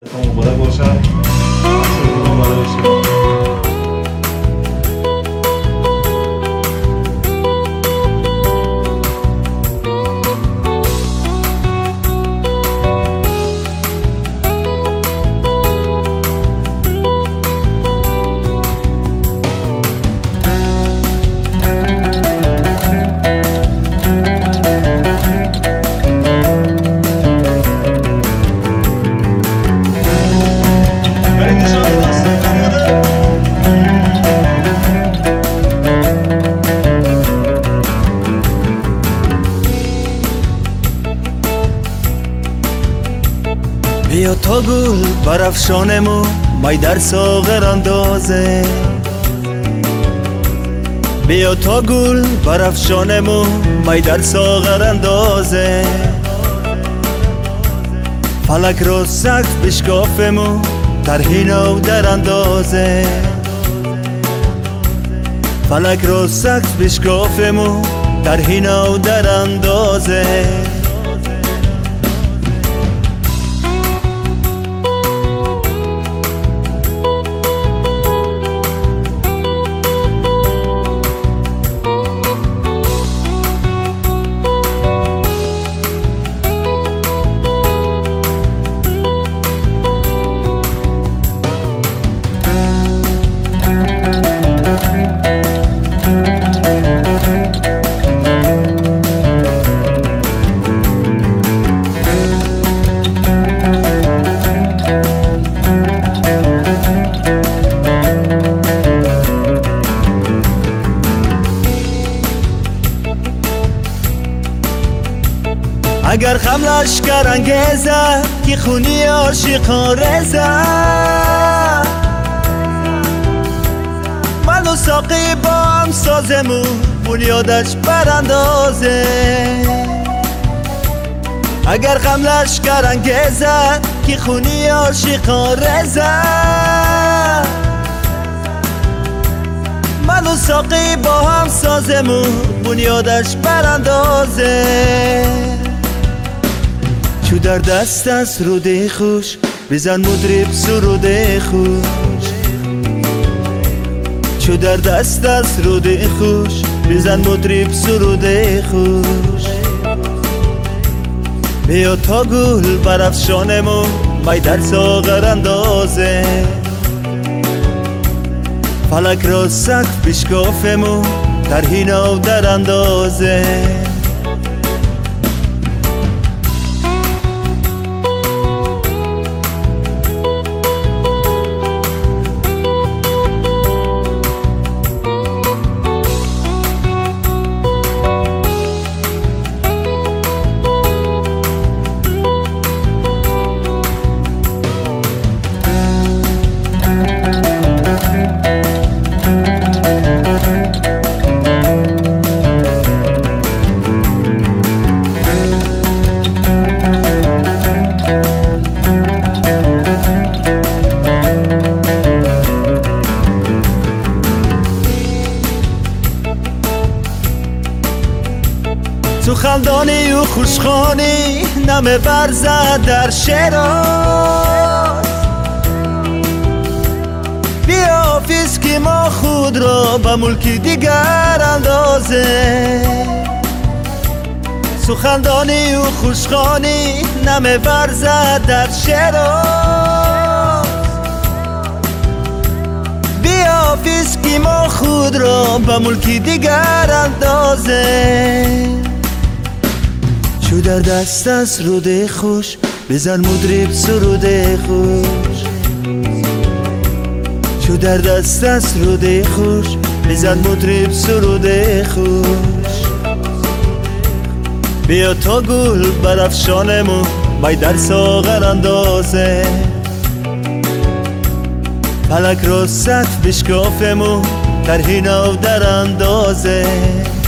مبارک باشد. عصرتون مبارک باشه. بیا تا گل برافشانمو مای در ساغر اندازه، بیا تا گل برافشانمو مای در ساغر اندازه، فلک رو سخت بشکافمو ترهینو در اندازه، فلک رو سخت بشکافمو ترهینو در اندازه. اگر خم لشکر انگیزه که خونی عاشقان رزه، من و ساقی با هم سازمون بنیادش براندازه. اگر خم لشکر انگیزه که خونی عاشقان رزه، من و ساقی با هم سازمون بنیادش براندازه. چو در دست است رود خوش بزن مدرب سرود خوش، چو در دست است رود خوش بزن مدرب سرود خوش. بیا تا گل برافشانمو مای در ساغر اندازه، فلک را سقف بشکافمو ترهینو در اندازه. سخندانی و خوشخانی نم برزد در شعراست، بیا حافظ که ما خود را به ملکی دیگر اندازه. سخندانی و خوشخانی نم برزد در شعراست، بیا حافظ که ما خود را به ملکی دیگر اندازه. چو در دست است رود خوش بزن مدرب سرود خوش، چو در دست است رود خوش بزن مدرب سرود خوش. بیا تا گل برافشانمو مای در ساغر اندازه، فلک را سقف بشکافمو ترهینو در اندازه.